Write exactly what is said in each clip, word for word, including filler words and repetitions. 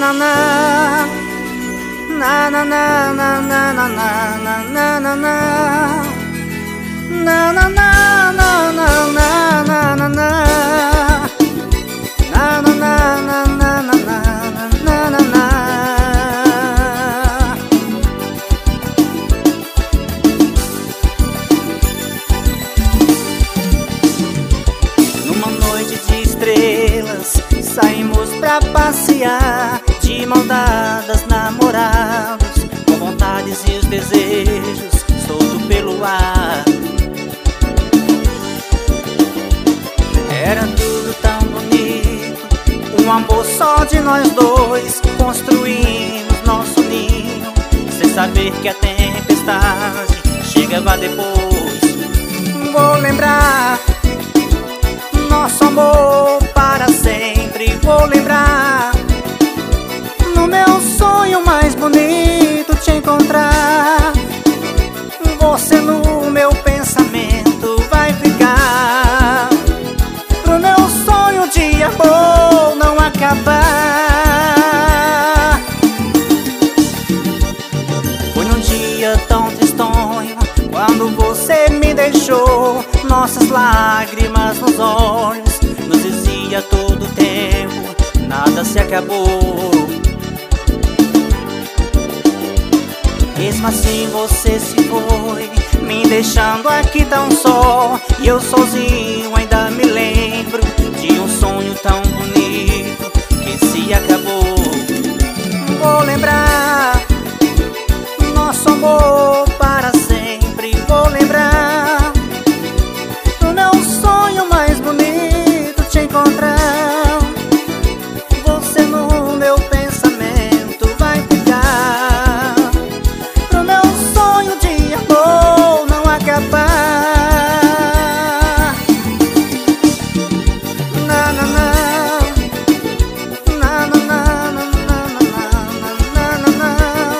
na na na na na na na na na na na na na na na na na na na na. Saímos pra passear, de mão dadas, namorados, com vontades e os desejos solto pelo ar. Era tudo tão bonito, um amor só de nós dois, construímos nosso ninho, sem saber que a tempestade chegava depois. Vou lembrar nosso amor para sempre, vou lembrar no meu sonho mais bonito te encontrar. Você no meu pensamento vai ficar, pro meu sonho de amor não acabar. Foi num dia tão tristonho quando você me deixou, nossas lágrimas nos olhos nos dizia todo tempo, nada se acabou. Mesmo assim você se foi, me deixando aqui tão só, e eu sozinho ainda me lembro de um sonho tão bonito que se acabou. Vou lembrar nosso amor para sempre, vou lembrar do meu sonho mais bonito te encontrar. Você no meu pensamento vai ficar, pro meu sonho de amor não acabar. Na na na na na na na na na na.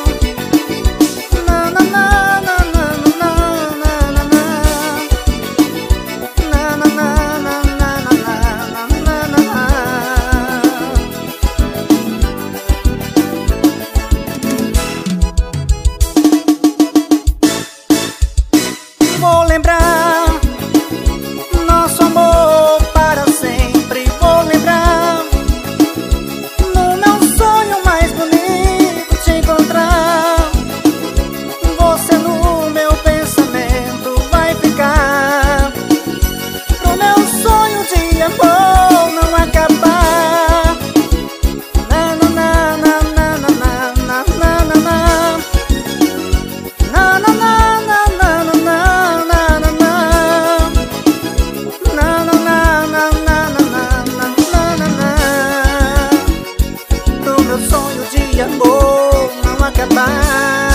Vou lembrar nosso amor para sempre, vou lembrar no meu sonho mais bonito te encontrar. Você no meu pensamento vai ficar, pro meu sonho de amor não acabar. Na na na na na na na na na na na na de amor não acabar.